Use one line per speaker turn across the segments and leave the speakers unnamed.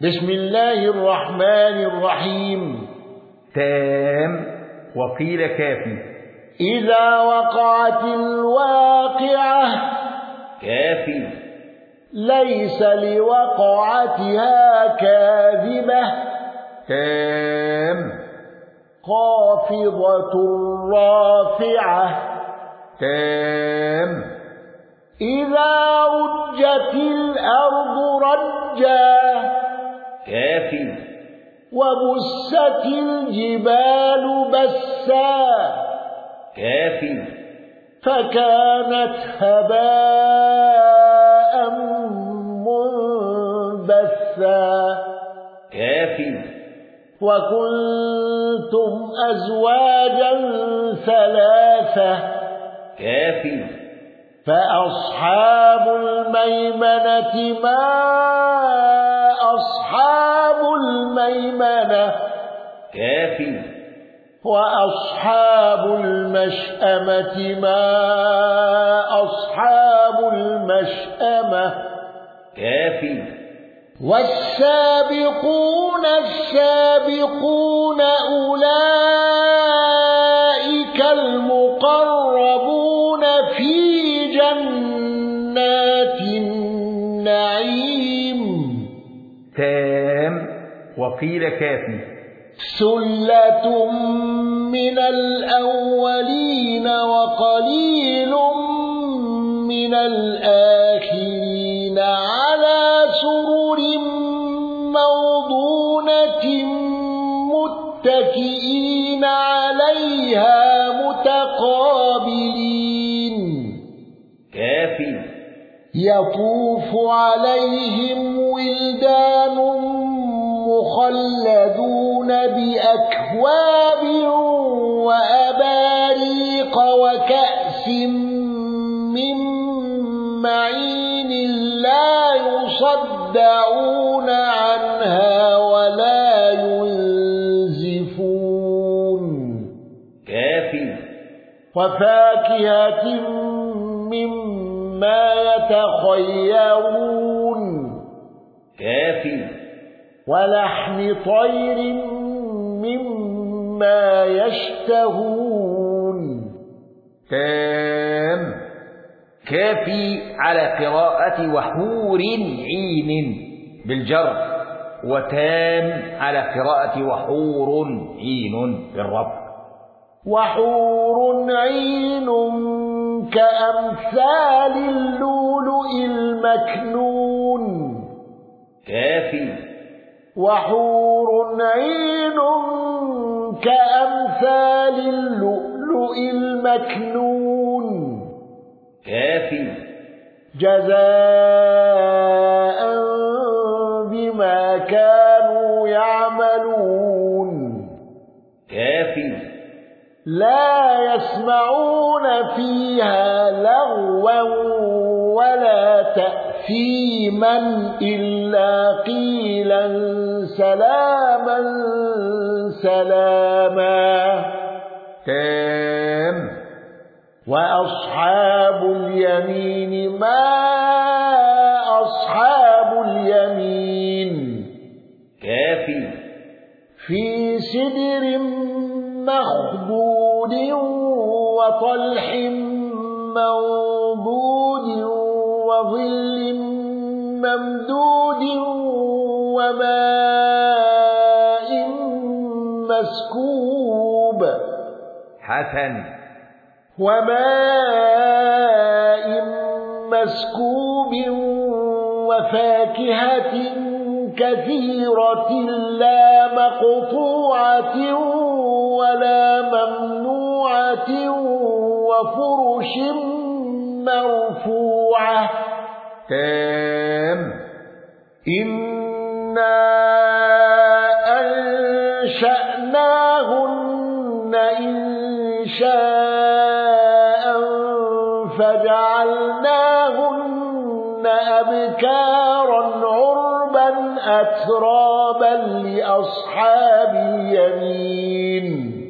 بسم الله الرحمن الرحيم.
تام وقيل كافي.
إذا وقعت الواقعة.
كافي.
ليس لوقعتها كاذبة.
تام.
خافضة رافعة.
تام.
إذا رجت الأرض رجا.
كافي.
وبست الجبال بسا.
كافي.
فكانت هباء منبثا.
كافي.
وكنتم أزواجا ثلاثة.
كافي.
فأصحاب الميمنة ما أصحاب الميمنة.
كافي.
وأصحاب المشأمة ما أصحاب المشأمة.
كافي.
والسابقون السابقون أولئك المقربون في جنات النعيم.
تام وقيل كافي.
ثلة من الأولين وقليل من الآخرين على سرر موضونة متكئين عليها متقابلين.
كافي.
يطوف عليهم ولدان مخلدون بأكواب وأباريق وكأس من معين لا يصدعون عنها ولا ينزفون.
كافي.
وفاكهة مما يتخيرون.
كافي.
ولحم طير مما يشتهون.
تام. كافي على قراءة وحور عين بالجر، وتام على قراءة وحور عين بالرفع.
وحور عين كأمثال اللؤلؤ المكنون.
كافي.
وحور عين كأمثال اللؤلؤ المكنون.
كافي.
جزاء بما كانوا يعملون.
كافي.
لا يسمعون فيها لغوا ولا تأثيما إلا قيلا سلاما سلاما.
تام.
وأصحاب اليمين ما أصحاب اليمين.
كافي.
في سدر مخضود وطلح منضود وظل ممدود وماء مسكوب.
حسن.
وماء مسكوب وفاكهة كثيرة لا مقطوعة ولا ممنوعة وفرش مرفوعة.
تام.
إنا أنشأناهن إنشاء فجعلناهن أبكارا عربا أترابا لأصحاب اليمين.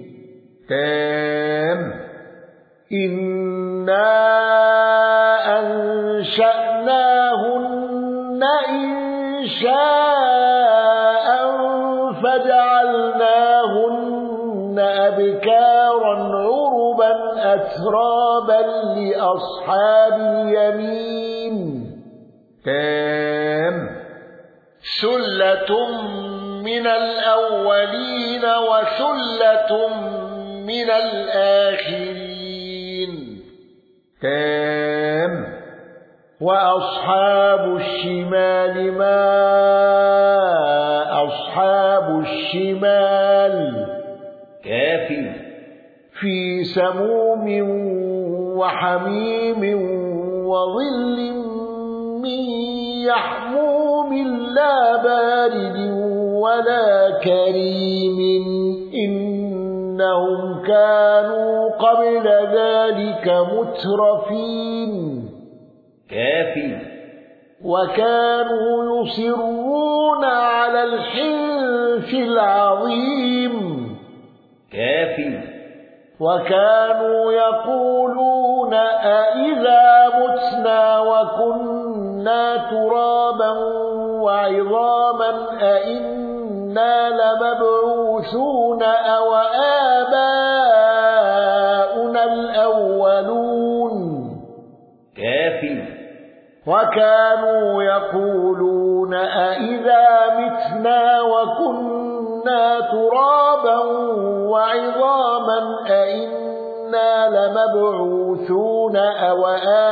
تام.
إنا أنشأناهن إنشاء أبكارا عربا أترابا لأصحاب اليمين
تام
ثلة من الأولين وثلة من الآخرين
تام
وأصحاب الشمال ما أصحاب الشمال
كافي
في سموم وحميم وظل من يحموم لا بارد ولا كريم إنهم كانوا قبل ذلك مترفين
كافي
وكانوا يصرون على الحنث العظيم
كافي
وكانوا يقولون أإذا متنا وكنا ترابا وعظاما أإنا لمبعوثون أو آباؤنا الأولون
كافي
وكانوا يقولون أإذا متنا وكنا ترابا وعظاما أإنا لمبعوثون أو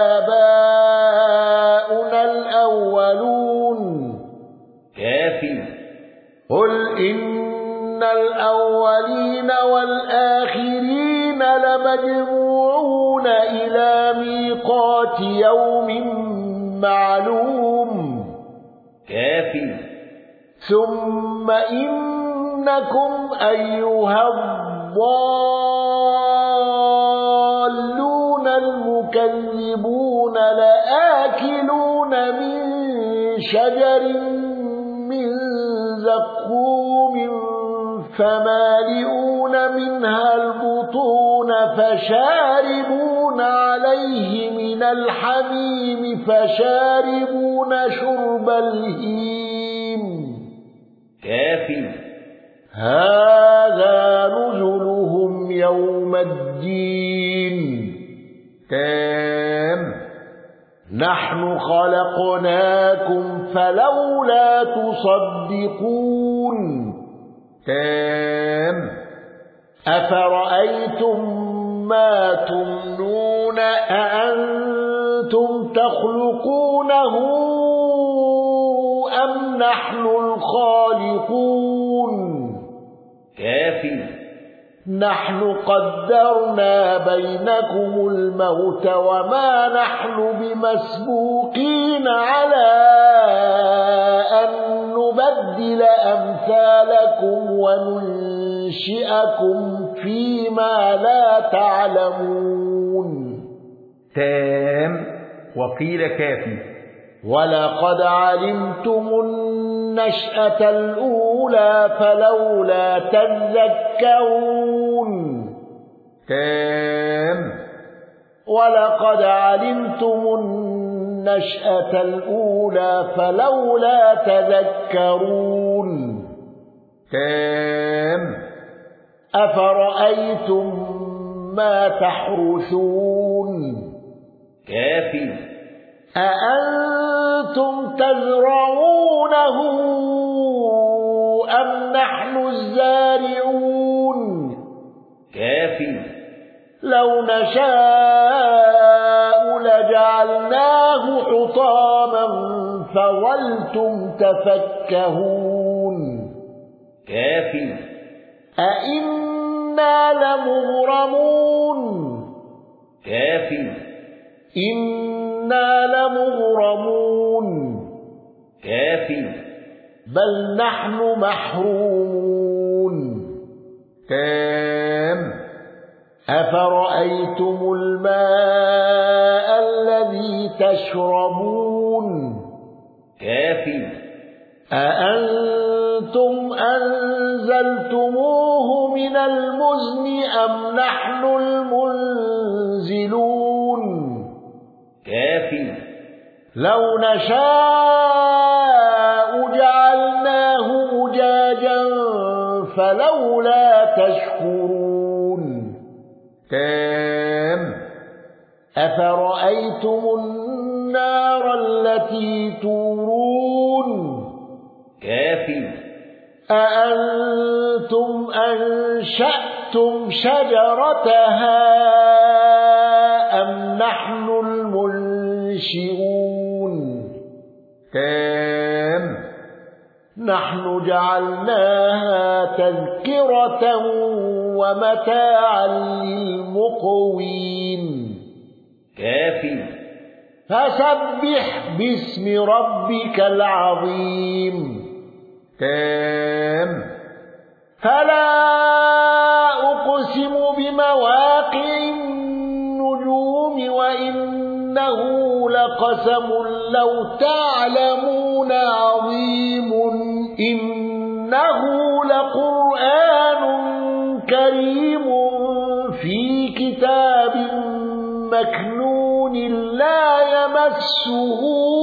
آباؤنا الأولون
كافي
قل إن الأولين والآخرين لمجموعون إلى ميقات يوم معلوم
كافي
ثم إنكم أيها الضالون المكذبون لآكلون من شجر من زقوم فمالئون منها البطون فشاربون عليه من الحميم فشاربون شرب الهيم
كافي
هذا نزلهم يوم الدين
تام
نحن خلقناكم فلولا تصدقون
تام
أفرأيتم ما تمنون أأنتم تخلقونه أم نحن الخالقون
كافي
نحن قدرنا بينكم الموت وما نحن بمسبوقين على أن نبدل أمثالكم وننشئكم فيما لا تعلمون
تام وقيل كافي
ولقد علمتم النشأة الأولى فلولا تذكرون
تام
ولقد علمتم النشأة الأولى فلولا تذكرون
تام
أفرأيتم ما تحرثون
كافي
أأنتم تزرعونه أم نحن الزارعون
كافي
لو نشاء لجعلناه حطاما فظلتم تفكهون
كافي
أئنا لمغرمون
كافي
إنا لمغرمون
كافي
بل نحن محرومون
تام
أفرأيتم الماء الذي تشربون
كافي
أأنتم أنزلتموه من المزن أم نحن المنزلون
كافي
لو نشاء جعلناه أجاجا فلولا تشكرون
تام.
أفرأيتم النار التي تورون
كافي
أأنتم أنشأتم شجرتها أم نحن المنشئون
تام.
نحن جعلناها تذكرة ومتاعا للمقوين
كافي
فسبح باسم ربك العظيم
تام.
فلا أقسم بمواقع النجوم وإنه لقسم لو تعلمون عظيم إنه لقرآن كريم في كتاب مكنون لا يمسه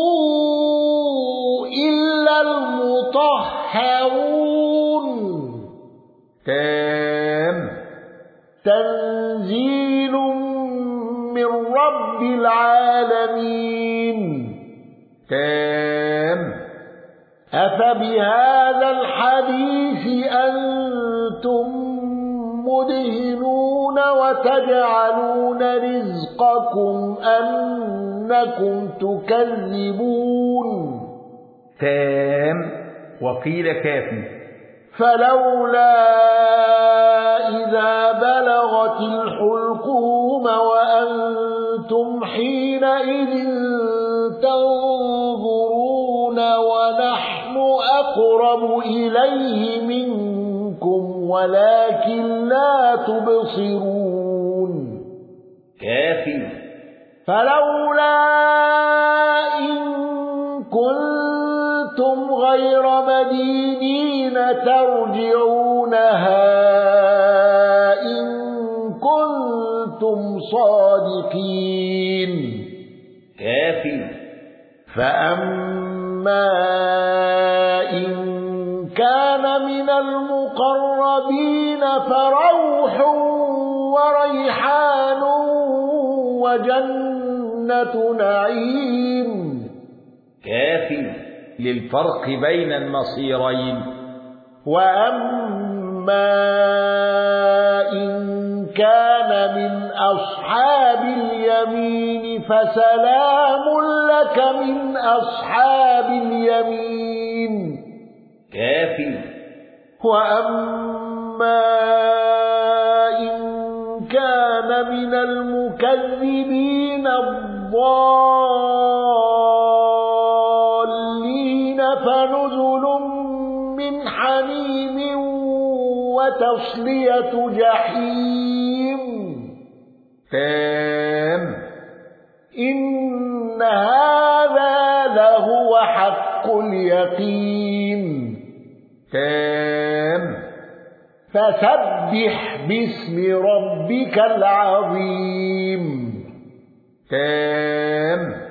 إلا المطهرون
تام.
تنزيل من رب العالمين
تام.
أفبهذا الحديث أنتم مدهنون وتجعلون رزقكم أنكم تكذبون
تام. وقيل كافي
فلولا إذا بلغت الحلقوم وأنتم حينئذ تنظرون ونحن أقرب إليه منكم ولكن لا تبصرون
كافي
فلولا إن كنتم غير مدينين ترجعونها إن كنتم صادقين
كافي
فأما إن كان من المقربين فروح وريحان وجنة نعيم
كافي
للفرق بين النصيرين.
وأما إن كان من أصحاب اليمين فسلام لك من أصحاب اليمين
كافي
وأما إن كان من المكذبين الضالين فنزل من حميم وتصلية جحيم
تام.
إن هذا لهو حق اليقين
تام.
فسبح باسم ربك العظيم
تام.